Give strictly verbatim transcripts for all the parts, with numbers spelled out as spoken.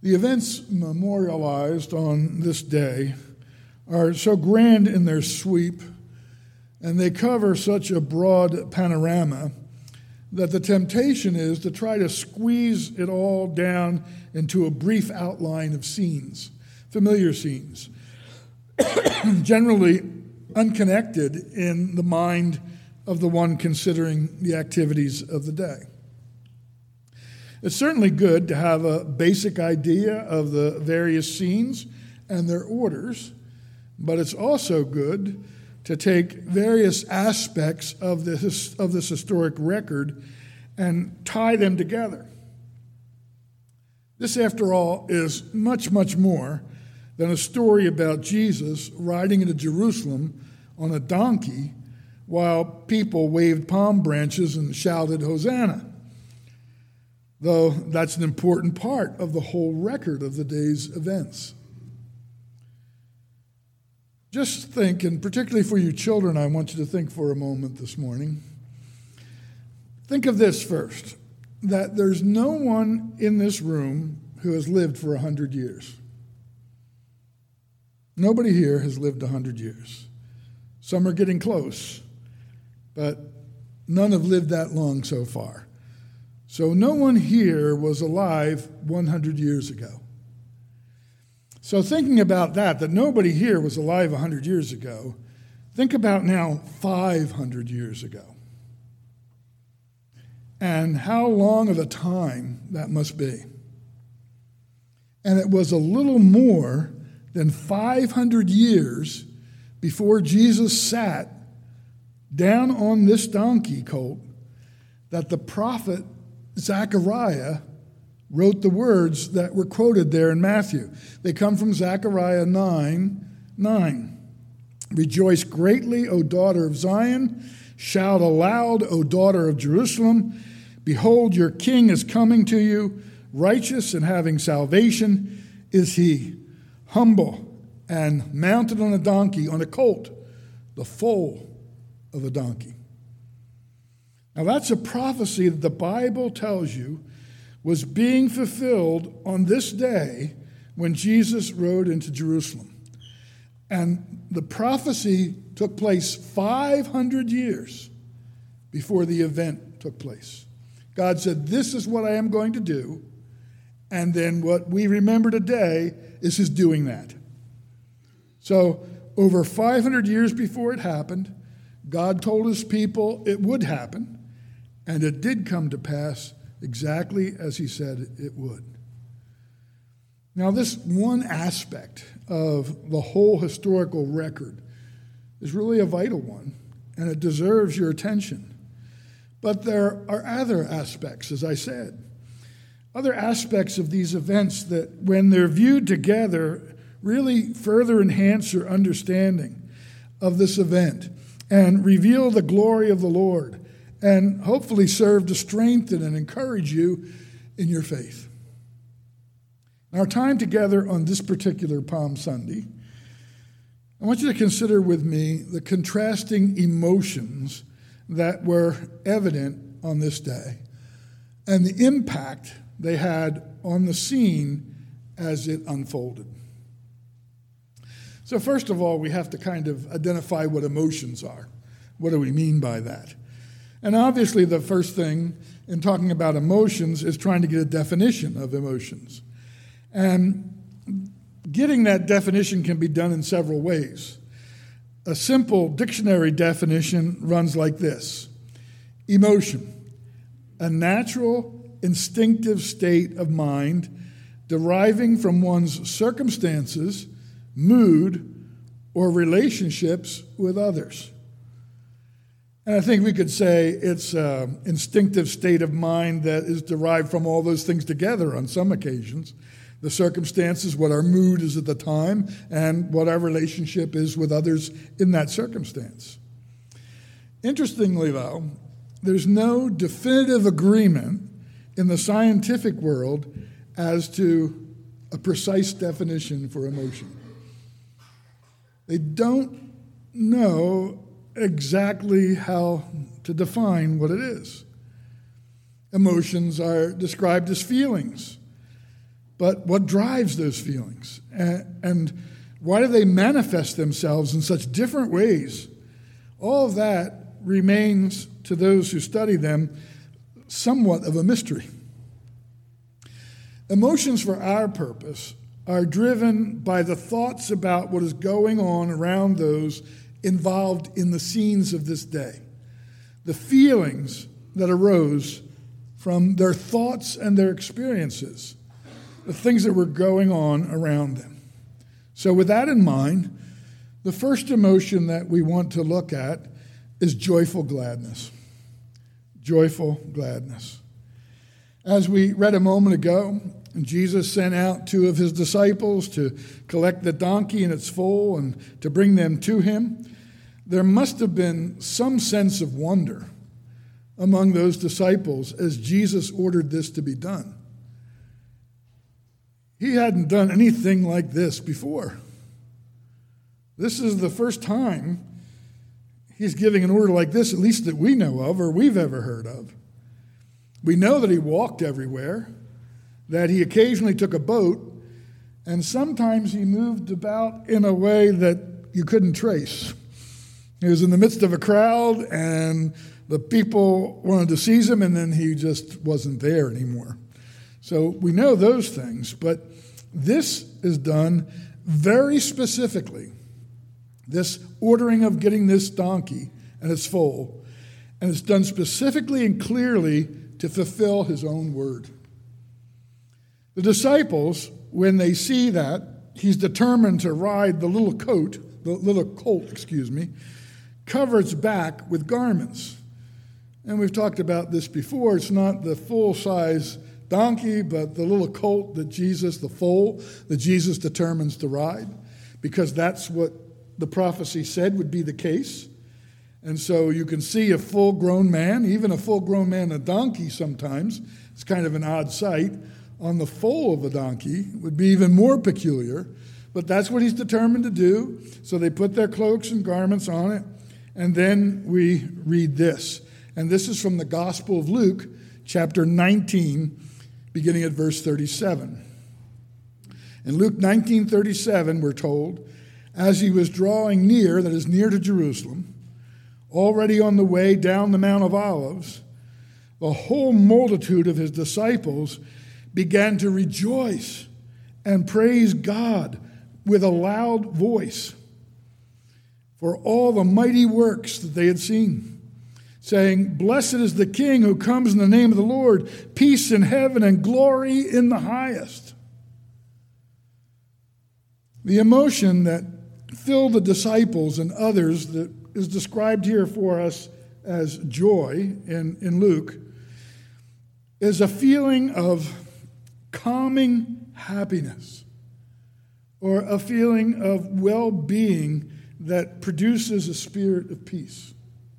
The events memorialized on this day are so grand in their sweep, and they cover such a broad panorama that the temptation is to try to squeeze it all down into a brief outline of scenes, familiar scenes, generally unconnected in the mind of the one considering the activities of the day. It's certainly good to have a basic idea of the various scenes and their orders, but it's also good to take various aspects of this, of this historic record and tie them together. This, after all, is much, much more than a story about Jesus riding into Jerusalem on a donkey while people waved palm branches and shouted, "Hosanna," though that's an important part of the whole record of the day's events. Just think, and particularly for you children, I want you to think for a moment this morning. Think of this first, that there's no one in this room who has lived for one hundred years. Nobody here has lived one hundred years. Some are getting close, but none have lived that long so far. So no one here was alive one hundred years ago. So thinking about that, that nobody here was alive one hundred years ago, think about now five hundred years ago. And how long of a time that must be. And it was a little more than five hundred years before Jesus sat down on this donkey colt that the prophet Zechariah wrote the words that were quoted there in Matthew. They come from Zechariah nine nine. "Rejoice greatly, O daughter of Zion. Shout aloud, O daughter of Jerusalem. Behold, your king is coming to you. Righteous and having salvation is he. Humble and mounted on a donkey, on a colt, the foal of a donkey." Now that's a prophecy that the Bible tells you was being fulfilled on this day when Jesus rode into Jerusalem. And the prophecy took place five hundred years before the event took place. God said, "This is what I am going to do." And then what we remember today is his doing that. So over five hundred years before it happened, God told his people it would happen, and it did come to pass exactly as he said it would. Now, this one aspect of the whole historical record is really a vital one, and it deserves your attention. But there are other aspects, as I said, other aspects of these events that, when they're viewed together, really further enhance your understanding of this event and reveal the glory of the Lord, and hopefully serve to strengthen and encourage you in your faith. Our time together on this particular Palm Sunday, I want you to consider with me the contrasting emotions that were evident on this day and the impact they had on the scene as it unfolded. So first of all, we have to kind of identify what emotions are. What do we mean by that? And obviously the first thing in talking about emotions is trying to get a definition of emotions. And getting that definition can be done in several ways. A simple dictionary definition runs like this: emotion, a natural, instinctive state of mind deriving from one's circumstances, mood, or relationships with others. And I think we could say it's an instinctive state of mind that is derived from all those things together on some occasions. The circumstances, what our mood is at the time, and what our relationship is with others in that circumstance. Interestingly, though, there's no definitive agreement in the scientific world as to a precise definition for emotion. They don't know exactly how to define what it is. Emotions are described as feelings, but what drives those feelings? And, and why do they manifest themselves in such different ways? All of that remains, to those who study them, somewhat of a mystery. Emotions, for our purpose, are driven by the thoughts about what is going on around those involved in the scenes of this day. The feelings that arose from their thoughts and their experiences, the things that were going on around them. So with that in mind, the first emotion that we want to look at is joyful gladness. Joyful gladness. As we read a moment ago, Jesus sent out two of his disciples to collect the donkey and its foal and to bring them to him. There must have been some sense of wonder among those disciples as Jesus ordered this to be done. He hadn't done anything like this before. This is the first time he's giving an order like this, at least that we know of or we've ever heard of. We know that he walked everywhere, that he occasionally took a boat, and sometimes he moved about in a way that you couldn't trace. He was in the midst of a crowd, and the people wanted to seize him, and then he just wasn't there anymore. So we know those things, but this is done very specifically, this ordering of getting this donkey and its foal, and it's done specifically and clearly to fulfill his own word. The disciples, when they see that, he's determined to ride the little coat, the little colt, excuse me, cover its back with garments. And we've talked about this before. It's not the full-size donkey, but the little colt that Jesus, the foal, that Jesus determines to ride, because that's what the prophecy said would be the case. And so you can see a full-grown man, even a full-grown man, a donkey sometimes, it's kind of an odd sight. On the foal of a donkey would be even more peculiar, but that's what he's determined to do. So they put their cloaks and garments on it, and then we read this. And this is from the Gospel of Luke, chapter nineteen, beginning at verse thirty-seven. In Luke nineteen thirty-seven, we're told, as he was drawing near, that is near to Jerusalem, already on the way down the Mount of Olives, the whole multitude of his disciples began to rejoice and praise God with a loud voice for all the mighty works that they had seen, saying, "Blessed is the King who comes in the name of the Lord, peace in heaven and glory in the highest." The emotion that filled the disciples and others that is described here for us as joy in, in Luke is a feeling of calming happiness, or a feeling of well-being that produces a spirit of peace.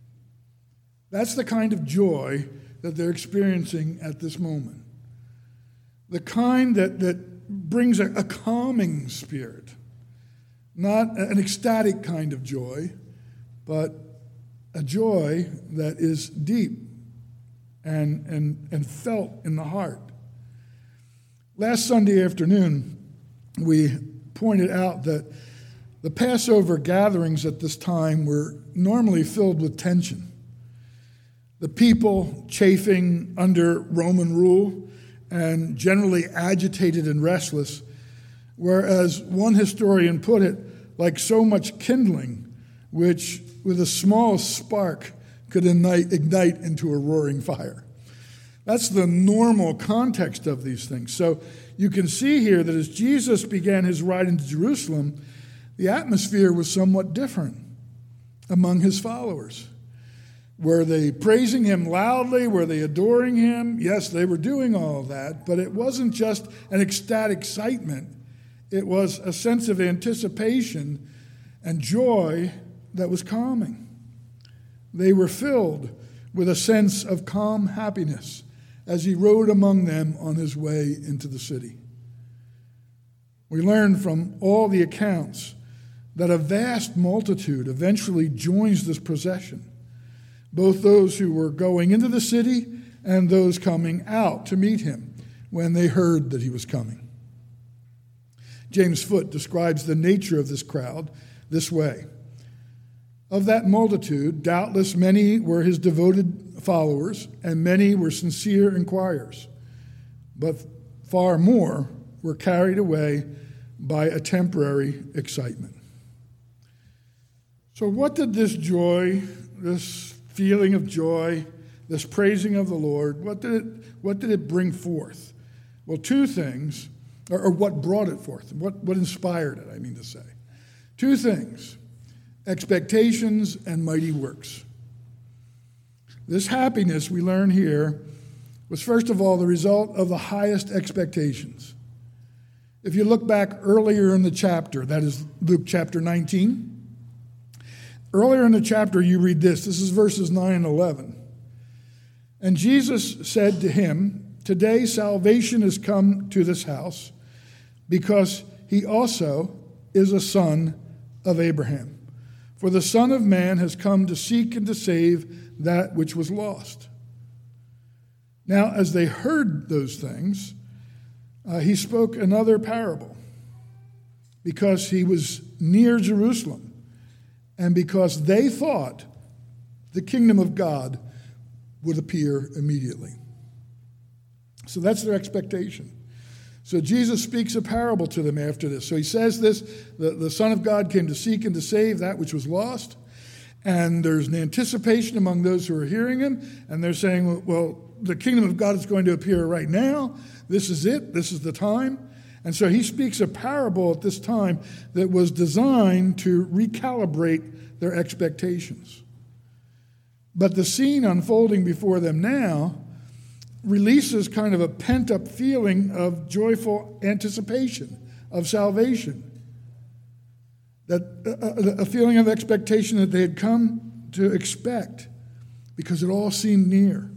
That's the kind of joy that they're experiencing at this moment. The kind that, that brings a, a calming spirit, not an ecstatic kind of joy, but a joy that is deep and, and, and felt in the heart. Last Sunday afternoon, we pointed out that the Passover gatherings at this time were normally filled with tension. The people chafing under Roman rule and generally agitated and restless, whereas one historian put it, like so much kindling, which with a small spark could ignite, ignite into a roaring fire. That's the normal context of these things. So you can see here that as Jesus began his ride into Jerusalem, the atmosphere was somewhat different among his followers. Were they praising him loudly? Were they adoring him? Yes, they were doing all of that, but it wasn't just an ecstatic excitement. It was a sense of anticipation and joy that was calming. They were filled with a sense of calm happiness as he rode among them on his way into the city. We learn from all the accounts that a vast multitude eventually joins this procession, both those who were going into the city and those coming out to meet him when they heard that he was coming. James Foote describes the nature of this crowd this way. Of that multitude, doubtless many were his devoted followers, and many were sincere inquirers. But far more were carried away by a temporary excitement. So what did this joy, this feeling of joy, this praising of the Lord, what did it, what did it bring forth? Well, two things, or, or what brought it forth, what, what inspired it, I mean to say. Two things, expectations and mighty works. This happiness, we learn here, was first of all the result of the highest expectations. If you look back earlier in the chapter, that is Luke chapter nineteen, earlier in the chapter you read this, this is verses nine and eleven. And Jesus said to him, "Today salvation has come to this house, because he also is a son of Abraham. For the Son of Man has come to seek and to save that which was lost." Now, as they heard those things, uh, he spoke another parable, because he was near Jerusalem, and because they thought the kingdom of God would appear immediately. So that's their expectation. So Jesus speaks a parable to them after this. So he says this, the, the Son of God came to seek and to save that which was lost. And there's an anticipation among those who are hearing him. And they're saying, well, the kingdom of God is going to appear right now. This is it. This is the time. And so he speaks a parable at this time that was designed to recalibrate their expectations. But the scene unfolding before them now releases kind of a pent-up feeling of joyful anticipation of salvation. That a, a feeling of expectation that they had come to expect, because it all seemed near.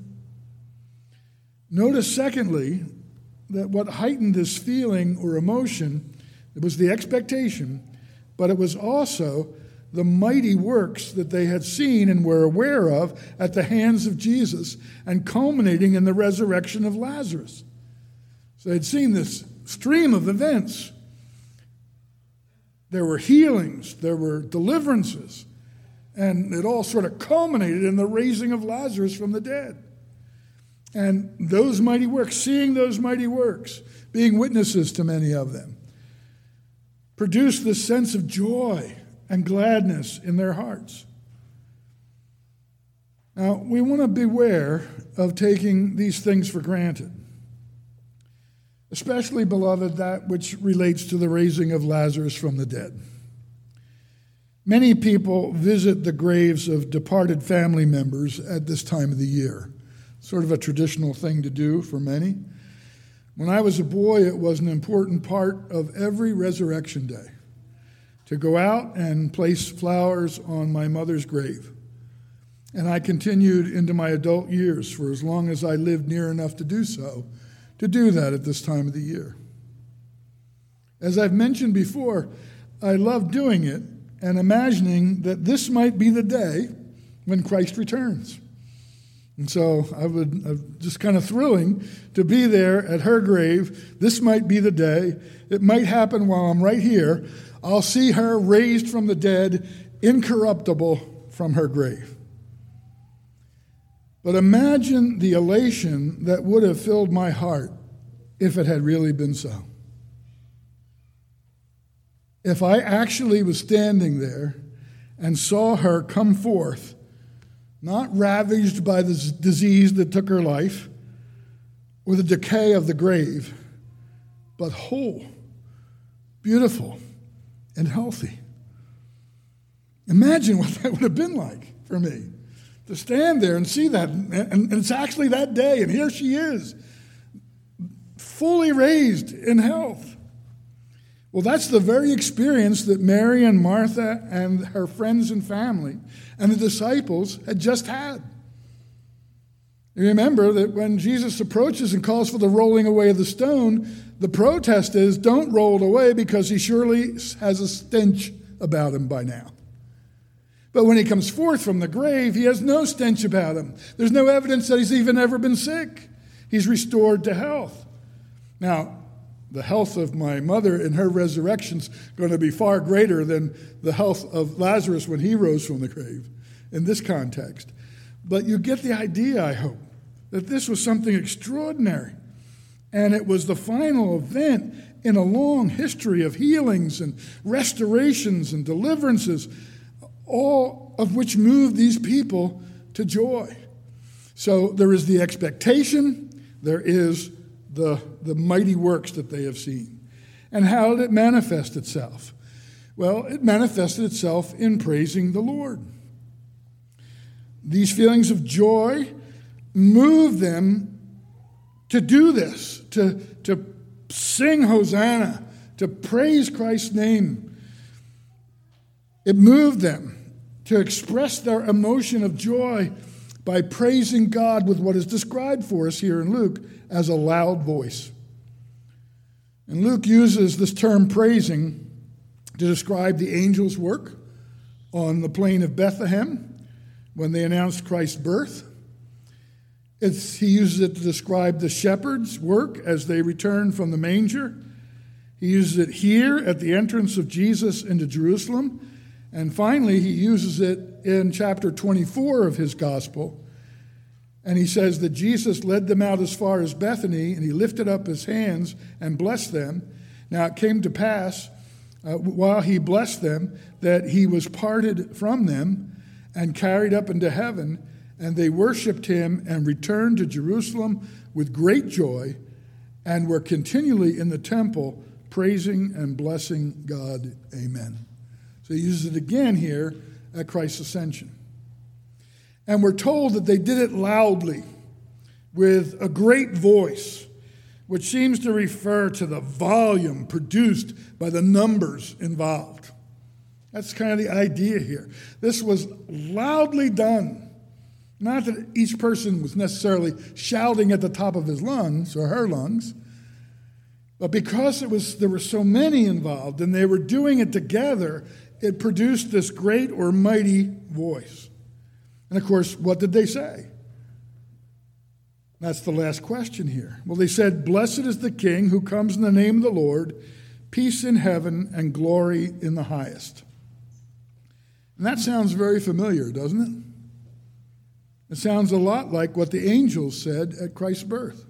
Notice, secondly, that what heightened this feeling or emotion, it was the expectation, but it was also the mighty works that they had seen and were aware of at the hands of Jesus, and culminating in the resurrection of Lazarus. So they'd seen this stream of events. There were healings, there were deliverances, and it all sort of culminated in the raising of Lazarus from the dead. And those mighty works, seeing those mighty works, being witnesses to many of them, produced this sense of joy and gladness in their hearts. Now, we want to beware of taking these things for granted, especially, beloved, that which relates to the raising of Lazarus from the dead. Many people visit the graves of departed family members at this time of the year. Sort of a traditional thing to do for many. When I was a boy, it was an important part of every resurrection day to go out and place flowers on my mother's grave. And I continued into my adult years, for as long as I lived near enough to do so, to do that at this time of the year. As I've mentioned before, I love doing it and imagining that this might be the day when Christ returns. And so I would uh, just kind of thrilling to be there at her grave. This might be the day. It might happen while I'm right here. I'll see her raised from the dead, incorruptible from her grave. But imagine the elation that would have filled my heart if it had really been so. If I actually was standing there and saw her come forth, not ravaged by the disease that took her life or the decay of the grave, but whole, beautiful, and healthy. Imagine what that would have been like for me, to stand there and see that. And it's actually that day, and here she is, fully raised in health. Well, that's the very experience that Mary and Martha and her friends and family and the disciples had just had. You remember that when Jesus approaches and calls for the rolling away of the stone, the protest is, don't roll it away because he surely has a stench about him by now. But when he comes forth from the grave, he has no stench about him. There's no evidence that he's even ever been sick. He's restored to health. Now, the health of my mother in her resurrection's going to be far greater than the health of Lazarus when he rose from the grave in this context. But you get the idea, I hope, that this was something extraordinary. And it was the final event in a long history of healings and restorations and deliverances, all of which moved these people to joy. So there is the expectation, there is the, the mighty works that they have seen. And how did it manifest itself? Well, it manifested itself in praising the Lord. These feelings of joy moved them to do this, to, to sing Hosanna, to praise Christ's name. It moved them to express their emotion of joy by praising God with what is described for us here in Luke as a loud voice. And Luke uses this term praising to describe the angels' work on the plain of Bethlehem when they announced Christ's birth. It's, he uses it to describe the shepherds' work as they return from the manger. He uses it here at the entrance of Jesus into Jerusalem. And finally, he uses it in chapter twenty-four of his gospel. And he says that Jesus led them out as far as Bethany, and he lifted up his hands and blessed them. Now it came to pass, uh, while he blessed them, that he was parted from them and carried up into heaven, and they worshipped him and returned to Jerusalem with great joy and were continually in the temple praising and blessing God. Amen. So he uses it again here at Christ's ascension. And we're told that they did it loudly with a great voice, which seems to refer to the volume produced by the numbers involved. That's kind of the idea here. This was loudly done. Not that each person was necessarily shouting at the top of his lungs or her lungs, but because it was there were so many involved and they were doing it together, it produced this great or mighty voice. And of course, what did they say? That's the last question here. Well, they said, "Blessed is the King who comes in the name of the Lord, peace in heaven and glory in the highest." And that sounds very familiar, doesn't it? It sounds a lot like what the angels said at Christ's birth.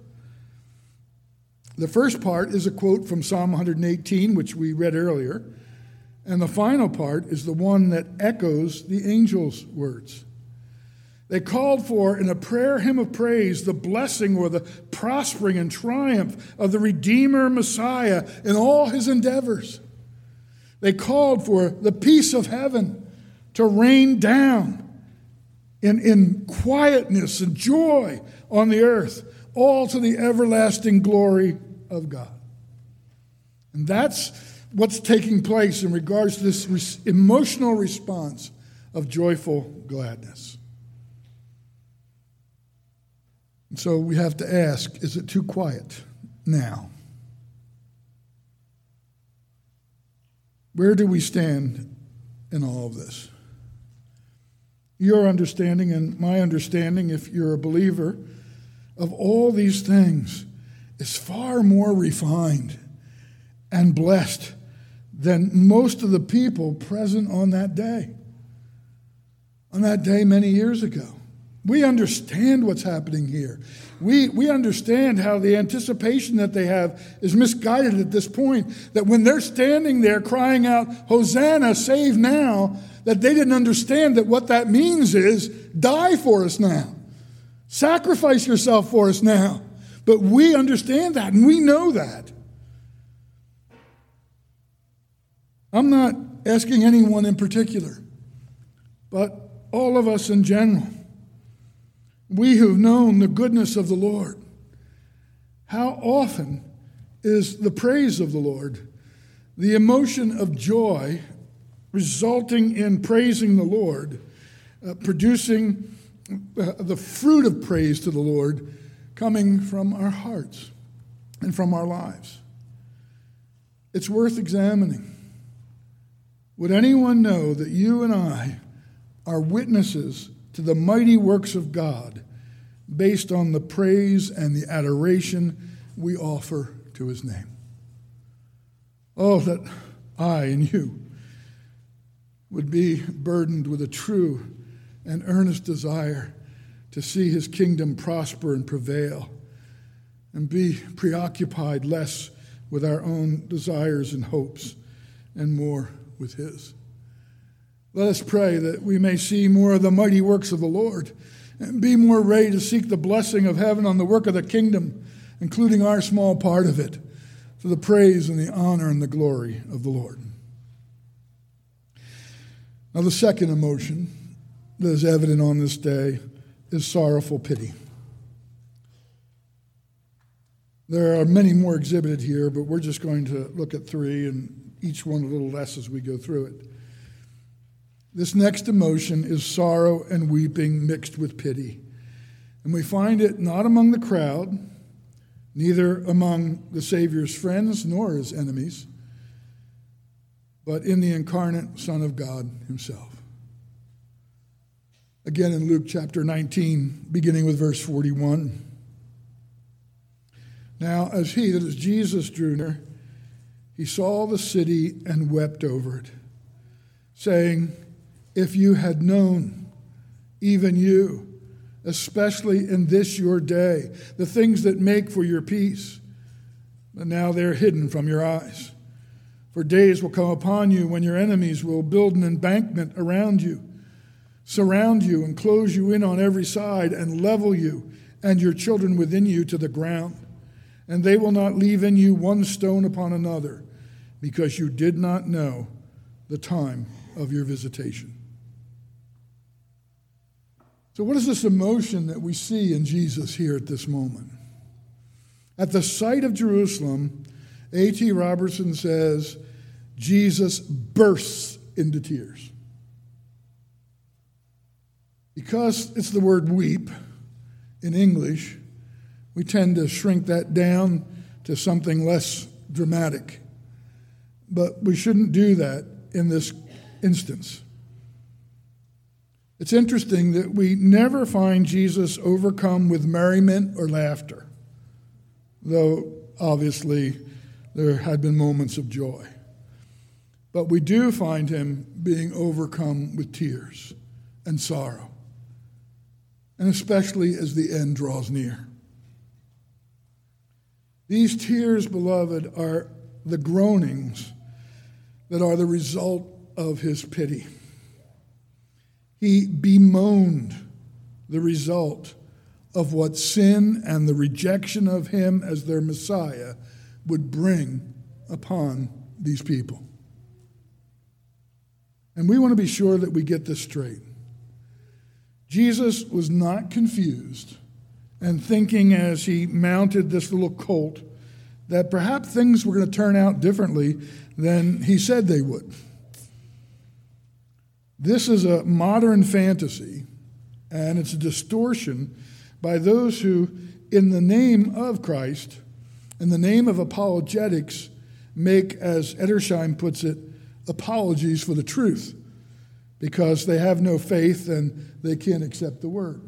The first part is a quote from Psalm one eighteen, which we read earlier, and the final part is the one that echoes the angels' words. They called for, in a prayer hymn of praise, the blessing or the prospering and triumph of the Redeemer Messiah in all his endeavors. They called for the peace of heaven to rain down in, in quietness and joy on the earth, all to the everlasting glory of God. And that's what's taking place in regards to this re- emotional response of joyful gladness. And so we have to ask, is it too quiet now? Where do we stand in all of this? Your understanding and my understanding, if you're a believer, of all these things is far more refined and blessed than most of the people present on that day. On that day many years ago. We understand what's happening here. We, we understand how the anticipation that they have is misguided at this point, that when they're standing there crying out, "Hosanna, save now," that they didn't understand that what that means is, die for us now. Sacrifice yourself for us now. But we understand that, and we know that. I'm not asking anyone in particular, but all of us in general. We who've known the goodness of the Lord, how often is the praise of the Lord, the emotion of joy resulting in praising the Lord, uh, producing uh, the fruit of praise to the Lord coming from our hearts and from our lives? It's worth examining. Would anyone know that you and I are witnesses to the mighty works of God based on the praise and the adoration we offer to his name? Oh, that I and you would be burdened with a true and earnest desire to see his kingdom prosper and prevail, and be preoccupied less with our own desires and hopes and more with his. Let us pray that we may see more of the mighty works of the Lord and be more ready to seek the blessing of heaven on the work of the kingdom, including our small part of it, to the praise and the honor and the glory of the Lord. Now, the second emotion that is evident on this day is sorrowful pity. There are many more exhibited here, but we're just going to look at three, and each one a little less as we go through it. This next emotion is sorrow and weeping mixed with pity. And we find it not among the crowd, neither among the Savior's friends nor his enemies, but in the incarnate Son of God himself. Again in Luke chapter nineteen, beginning with verse forty-one. Now, as he, that is Jesus, drew near, he saw the city and wept over it, saying, if you had known, even you, especially in this your day, the things that make for your peace, but now they're hidden from your eyes. For days will come upon you when your enemies will build an embankment around you, surround you and close you in on every side, and level you and your children within you to the ground. And they will not leave in you one stone upon another, because you did not know the time of your visitation. So what is this emotion that we see in Jesus here at this moment? At the sight of Jerusalem, A T Robertson says, Jesus bursts into tears. Because it's the word weep in English, we tend to shrink that down to something less dramatic. But we shouldn't do that in this instance. It's interesting that we never find Jesus overcome with merriment or laughter, though obviously there had been moments of joy. But we do find him being overcome with tears and sorrow, and especially as the end draws near. These tears, beloved, are the groanings that are the result of his pity. He bemoaned the result of what sin and the rejection of him as their Messiah would bring upon these people. And we want to be sure that we get this straight. Jesus was not confused and thinking as he mounted this little colt that perhaps things were going to turn out differently than he said they would. This is a modern fantasy, and it's a distortion by those who, in the name of Christ, in the name of apologetics, make, as Edersheim puts it, apologies for the truth, because they have no faith and they can't accept the word.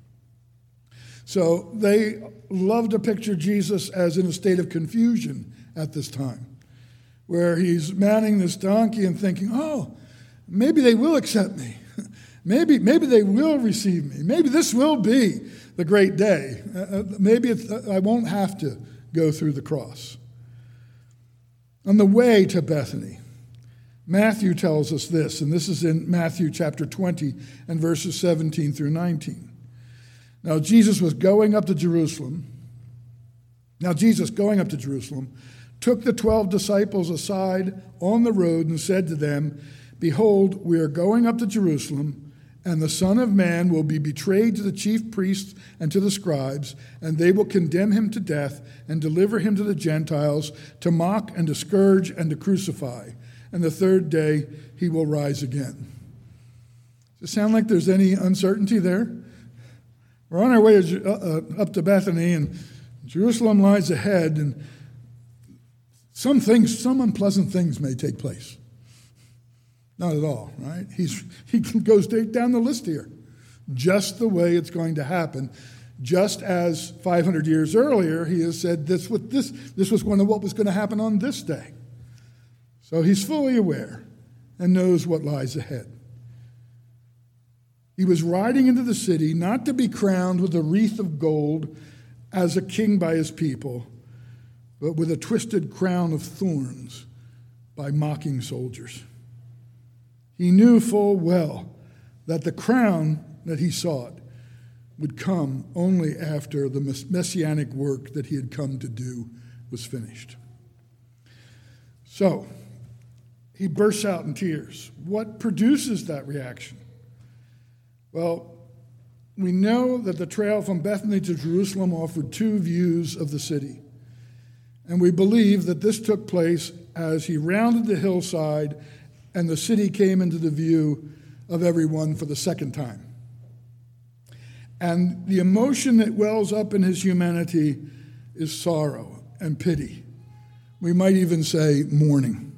So they love to picture Jesus as in a state of confusion at this time, where he's mounting this donkey and thinking, oh, maybe they will accept me. Maybe, maybe they will receive me. Maybe this will be the great day. Uh, maybe it's, uh, I won't have to go through the cross. On the way to Bethany, Matthew tells us this, and this is in Matthew chapter twenty and verses seventeen through nineteen. Now Jesus was going up to Jerusalem. Now Jesus, going up to Jerusalem, took the twelve disciples aside on the road and said to them, behold, we are going up to Jerusalem, and the Son of Man will be betrayed to the chief priests and to the scribes, and they will condemn him to death and deliver him to the Gentiles to mock and to scourge and to crucify. And the third day he will rise again. Does it sound like there's any uncertainty there? We're on our way to, uh, up to Bethany, and Jerusalem lies ahead, and some things, some unpleasant things may take place. Not at all, right? He's, he goes straight down the list here. Just the way it's going to happen. Just as five hundred years earlier, he has said this, this, this was one of what was going to happen on this day. So he's fully aware and knows what lies ahead. He was riding into the city not to be crowned with a wreath of gold as a king by his people, but with a twisted crown of thorns by mocking soldiers. He knew full well that the crown that he sought would come only after the messianic work that he had come to do was finished. So, he bursts out in tears. What produces that reaction? Well, we know that the trail from Bethany to Jerusalem offered two views of the city. And we believe that this took place as he rounded the hillside and the city came into the view of everyone for the second time. And the emotion that wells up in his humanity is sorrow and pity. We might even say mourning.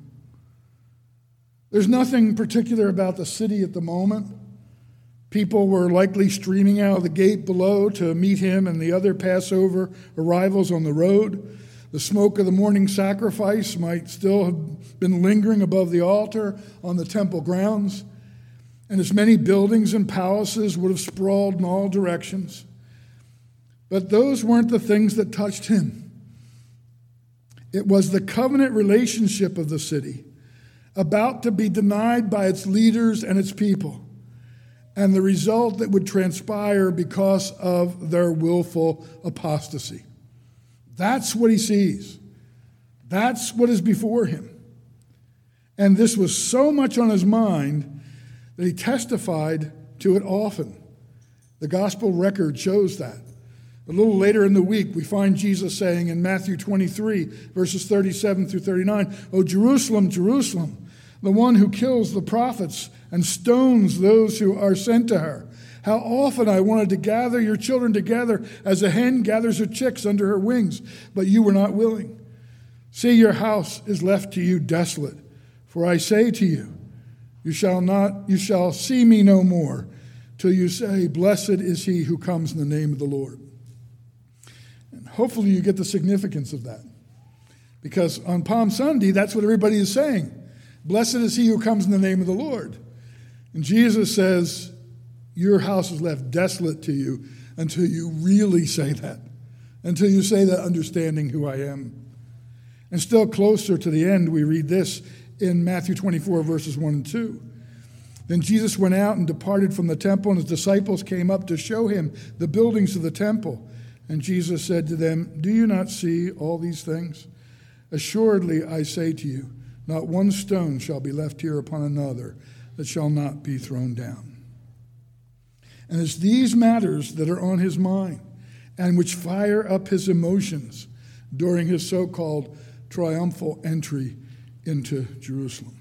There's nothing particular about the city at the moment. People were likely streaming out of the gate below to meet him and the other Passover arrivals on the road. The smoke of the morning sacrifice might still have been lingering above the altar on the temple grounds. And as many buildings and palaces would have sprawled in all directions. But those weren't the things that touched him. It was the covenant relationship of the city, about to be denied by its leaders and its people, and the result that would transpire because of their willful apostasy. That's what he sees. That's what is before him. And this was so much on his mind that he testified to it often. The gospel record shows that. A little later in the week, we find Jesus saying in Matthew twenty-three, verses thirty-seven through thirty-nine, "O Jerusalem, Jerusalem, the one who kills the prophets and stones those who are sent to her. How often I wanted to gather your children together as a hen gathers her chicks under her wings, but you were not willing. See, your house is left to you desolate. For I say to you, you shall not, you shall see me no more till you say, blessed is he who comes in the name of the Lord." And hopefully you get the significance of that. Because on Palm Sunday, that's what everybody is saying. Blessed is he who comes in the name of the Lord. And Jesus says, your house is left desolate to you until you really say that, until you say that understanding who I am. And still closer to the end, we read this in Matthew twenty-four, verses one and two. Then Jesus went out and departed from the temple, and his disciples came up to show him the buildings of the temple. And Jesus said to them, do you not see all these things? Assuredly, I say to you, not one stone shall be left here upon another that shall not be thrown down. And it's these matters that are on his mind and which fire up his emotions during his so-called triumphal entry into Jerusalem.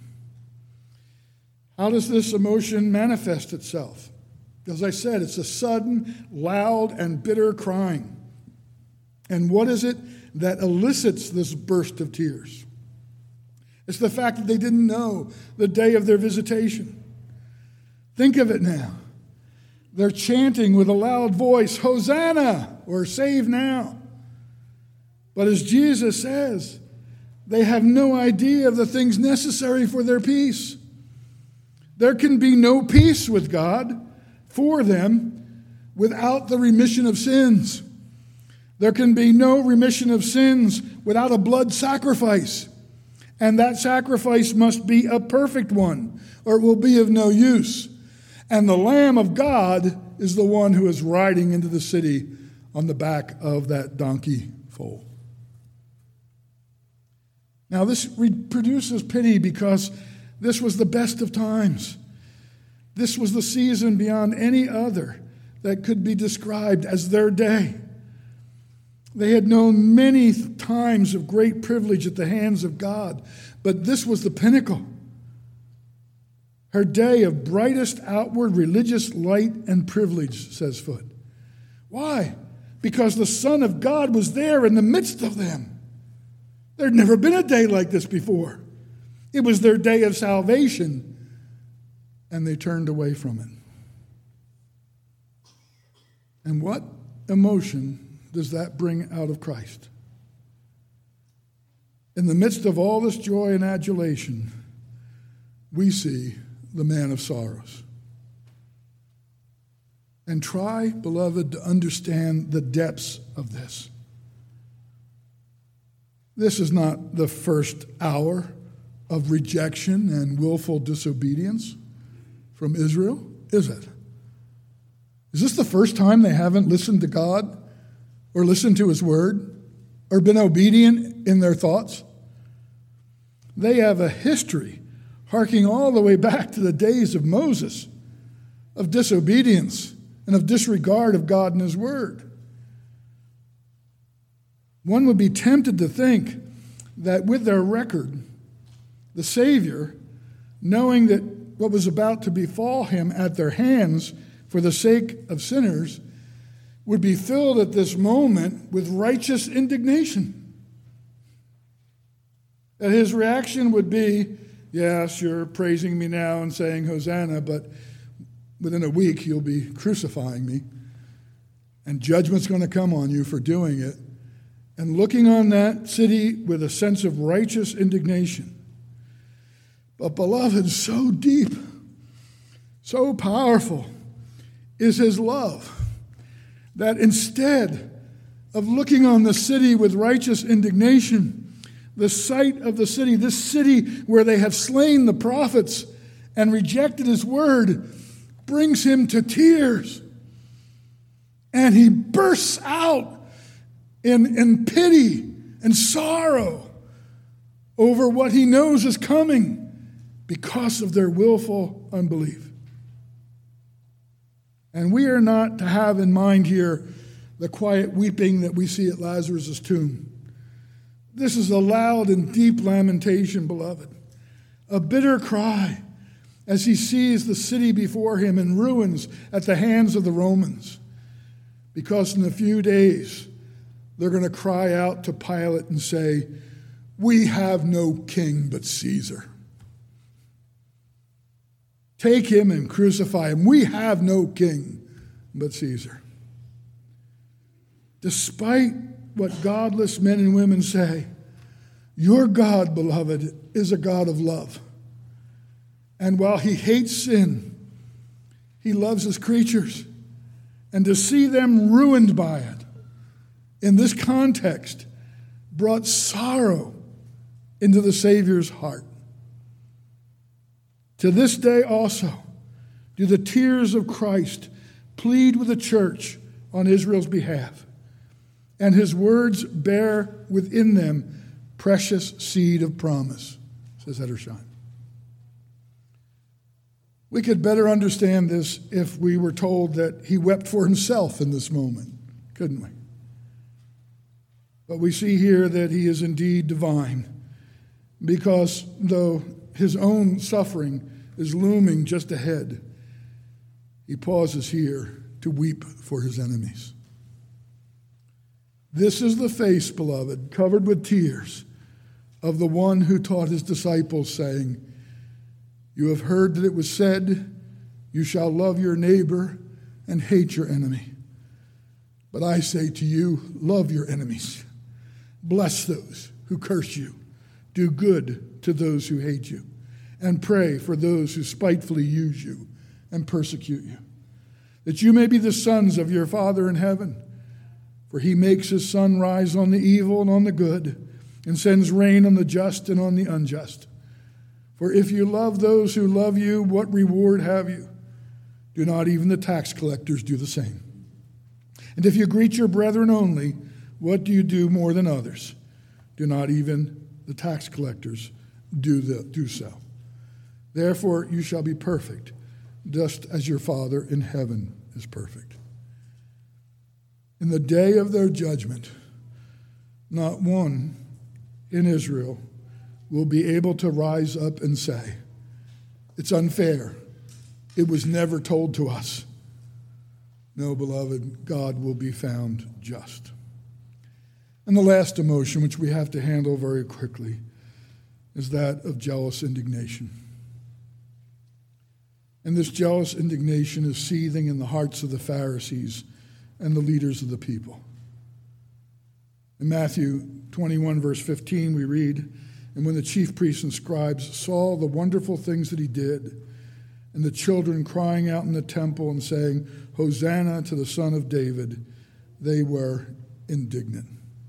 How does this emotion manifest itself? As I said, it's a sudden, loud, and bitter crying. And what is it that elicits this burst of tears? It's the fact that they didn't know the day of their visitation. Think of it now. They're chanting with a loud voice, Hosanna, or save now. But as Jesus says, they have no idea of the things necessary for their peace. There can be no peace with God for them without the remission of sins. There can be no remission of sins without a blood sacrifice. And that sacrifice must be a perfect one, or it will be of no use. And the Lamb of God is the one who is riding into the city on the back of that donkey foal. Now, this produces pity because this was the best of times. This was the season beyond any other that could be described as their day. They had known many times of great privilege at the hands of God, but this was the pinnacle. Her day of brightest outward religious light and privilege, says Foote. Why? Because the Son of God was there in the midst of them. There'd never been a day like this before. It was their day of salvation, and they turned away from it. And what emotion does that bring out of Christ? in the midst of all this joy and adulation, we see the man of sorrows. And try, beloved, to understand the depths of this. This is not the first hour of rejection and willful disobedience from Israel, is it? Is this the first time they haven't listened to God or listened to his word or been obedient in their thoughts? They have a history harking all the way back to the days of Moses, of disobedience and of disregard of God and his word. One would be tempted to think that with their record, the Savior, knowing that what was about to befall him at their hands for the sake of sinners, would be filled at this moment with righteous indignation. That his reaction would be, yes, you're praising me now and saying Hosanna, but within a week you'll be crucifying me, and judgment's going to come on you for doing it. And looking on that city with a sense of righteous indignation. But beloved, so deep, so powerful is his love that instead of looking on the city with righteous indignation, the sight of the city, this city where they have slain the prophets and rejected his word, brings him to tears. And he bursts out in, in pity and sorrow over what he knows is coming because of their willful unbelief. And we are not to have in mind here the quiet weeping that we see at Lazarus' tomb. This is a loud and deep lamentation, beloved, a bitter cry as he sees the city before him in ruins at the hands of the Romans. Because in a few days, they're going to cry out to Pilate and say, "We have no king but Caesar. Take him and crucify him. We have no king but Caesar." Despite what godless men and women say, your God, beloved, is a God of love. And while he hates sin, he loves his creatures. And to see them ruined by it, in this context, brought sorrow into the Savior's heart. To this day also, do the tears of Christ plead with the church on Israel's behalf, and his words bear within them precious seed of promise, says Edersheim. We could better understand this if we were told that he wept for himself in this moment, couldn't we? But we see here that he is indeed divine, because though his own suffering is looming just ahead, he pauses here to weep for his enemies. This is the face, beloved, covered with tears, of the one who taught his disciples, saying, "You have heard that it was said, 'You shall love your neighbor and hate your enemy.' But I say to you, love your enemies. Bless those who curse you. Do good to those who hate you. And pray for those who spitefully use you and persecute you, that you may be the sons of your Father in heaven. For he makes his sun rise on the evil and on the good, and sends rain on the just and on the unjust. For if you love those who love you, what reward have you? Do not even the tax collectors do the same? And if you greet your brethren only, what do you do more than others? Do not even the tax collectors do, the, do so? Therefore you shall be perfect, just as your Father in heaven is perfect." In the day of their judgment, not one in Israel will be able to rise up and say, "It's unfair. It was never told to us." No, beloved, God will be found just. And the last emotion, which we have to handle very quickly, is that of jealous indignation. And this jealous indignation is seething in the hearts of the Pharisees and the leaders of the people. In Matthew twenty-one, verse fifteen, we read, "And when the chief priests and scribes saw the wonderful things that he did, and the children crying out in the temple and saying, 'Hosanna to the Son of David,' they were indignant."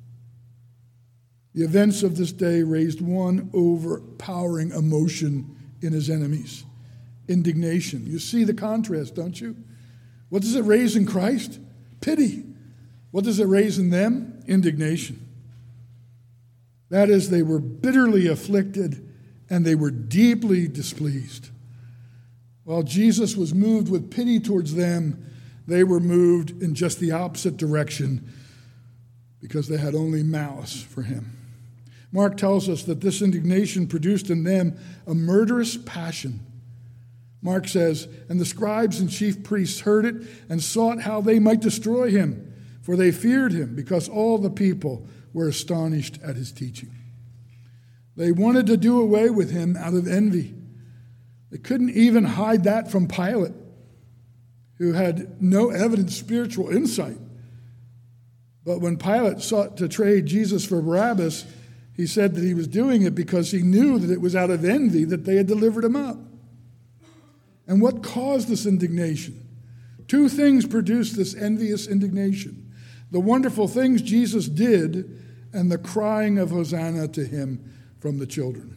The events of this day raised one overpowering emotion in his enemies: indignation. You see the contrast, don't you? What does it raise in Christ? Pity. What does it raise in them? Indignation. That is, they were bitterly afflicted and they were deeply displeased. While Jesus was moved with pity towards them, they were moved in just the opposite direction because they had only malice for him. Mark tells us that this indignation produced in them a murderous passion. Mark says, "And the scribes and chief priests heard it and sought how they might destroy him, for they feared him, because all the people were astonished at his teaching." They wanted to do away with him out of envy. They couldn't even hide that from Pilate, who had no evident spiritual insight. But when Pilate sought to trade Jesus for Barabbas, he said that he was doing it because he knew that it was out of envy that they had delivered him up. And what caused this indignation? Two things produced this envious indignation: the wonderful things Jesus did and the crying of Hosanna to him from the children.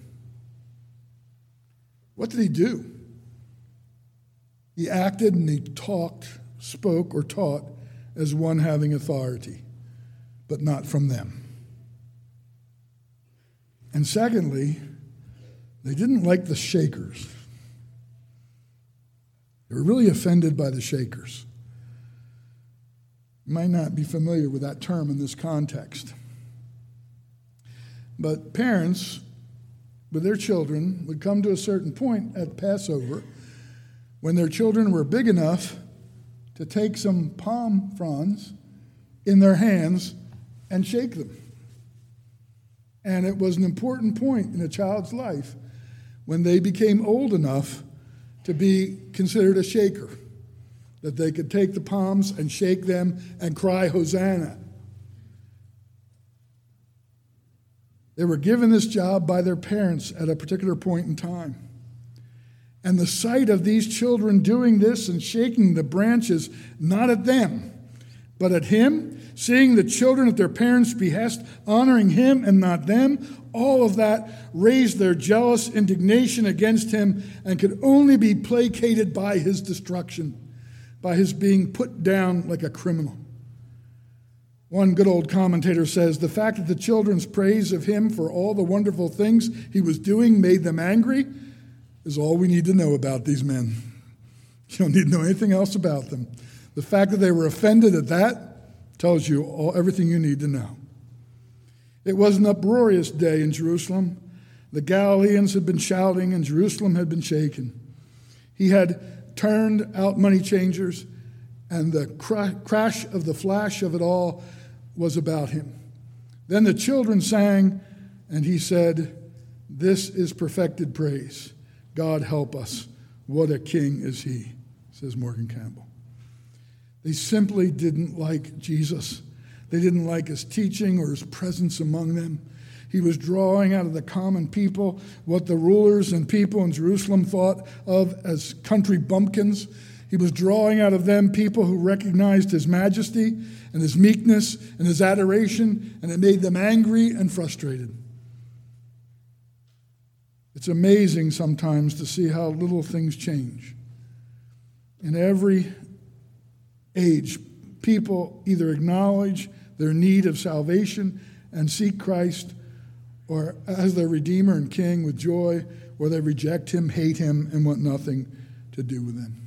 What did he do? He acted and he talked, spoke, or taught as one having authority, but not from them. And secondly, they didn't like the shakers. They were really offended by the shakers. You might not be familiar with that term in this context. But parents with their children would come to a certain point at Passover when their children were big enough to take some palm fronds in their hands and shake them. And it was an important point in a child's life when they became old enough to be considered a shaker, that they could take the palms and shake them and cry, "Hosanna." They were given this job by their parents at a particular point in time. And the sight of these children doing this and shaking the branches, not at them, but at him, seeing the children at their parents' behest, honoring him and not them, all of that raised their jealous indignation against him and could only be placated by his destruction, by his being put down like a criminal. One good old commentator says, "The fact that the children's praise of him for all the wonderful things he was doing made them angry is all we need to know about these men." You don't need to know anything else about them. The fact that they were offended at that tells you all, everything you need to know. It was an uproarious day in Jerusalem. The Galileans had been shouting and Jerusalem had been shaken. He had turned out money changers, and the cra- crash of the flash of it all was about him. Then the children sang, and he said, "This is perfected praise. God help us. What a king is he," says Morgan Campbell. They simply didn't like Jesus. They didn't like his teaching or his presence among them. He was drawing out of the common people what the rulers and people in Jerusalem thought of as country bumpkins. He was drawing out of them people who recognized his majesty and his meekness and his adoration, and it made them angry and frustrated. It's amazing sometimes to see how little things change. In every age, people either acknowledge their need of salvation and seek Christ or as their Redeemer and King with joy, or they reject him, hate him, and want nothing to do with him.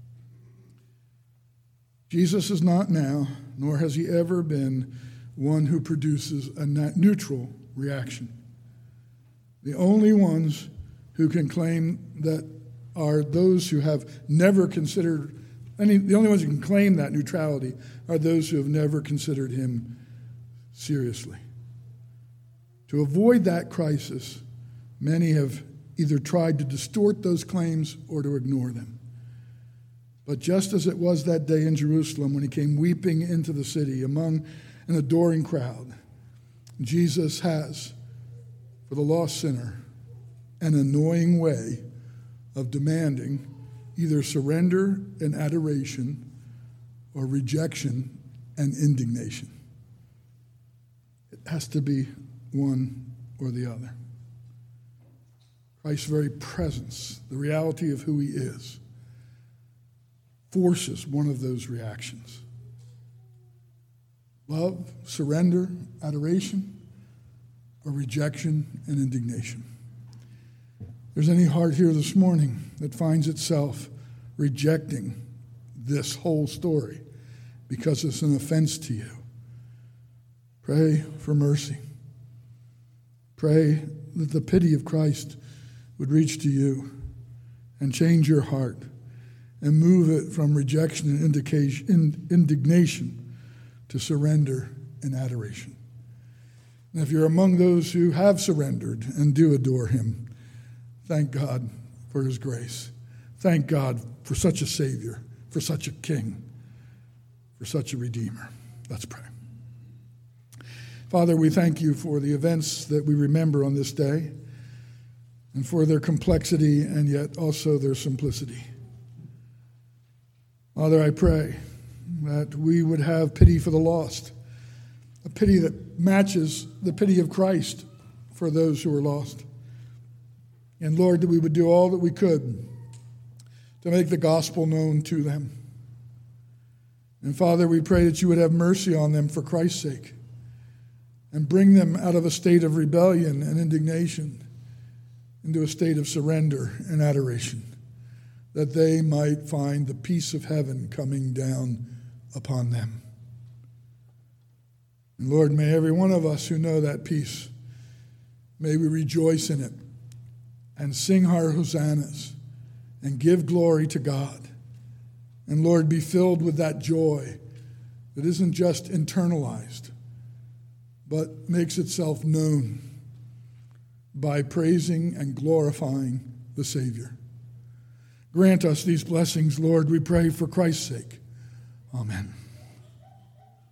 Jesus is not now, nor has he ever been, one who produces a neutral reaction. The only ones who can claim that are those who have never considered, any, the only ones who can claim that neutrality are those who have never considered him seriously. To avoid that crisis, many have either tried to distort those claims or to ignore them. But just as it was that day in Jerusalem when he came weeping into the city among an adoring crowd, Jesus has for the lost sinner an annoying way of demanding either surrender and adoration or rejection and indignation. It has to be one or the other. Christ's very presence, the reality of who he is, forces one of those reactions. Love, surrender, adoration, or rejection and indignation. If there's any heart here this morning that finds itself rejecting this whole story because it's an offense to you, pray for mercy. Pray that the pity of Christ would reach to you and change your heart and move it from rejection and indignation to surrender and adoration. And if you're among those who have surrendered and do adore him, thank God for his grace. Thank God for such a Savior, for such a King, for such a Redeemer. Let's pray. Father, we thank you for the events that we remember on this day and for their complexity and yet also their simplicity. Father, I pray that we would have pity for the lost, a pity that matches the pity of Christ for those who are lost. And Lord, that we would do all that we could to make the gospel known to them. And Father, we pray that you would have mercy on them for Christ's sake and bring them out of a state of rebellion and indignation into a state of surrender and adoration, that they might find the peace of heaven coming down upon them. And Lord, may every one of us who know that peace, may we rejoice in it and sing our hosannas and give glory to God. And Lord, be filled with that joy that isn't just internalized, but makes itself known by praising and glorifying the Savior. Grant us these blessings, Lord, we pray for Christ's sake. Amen.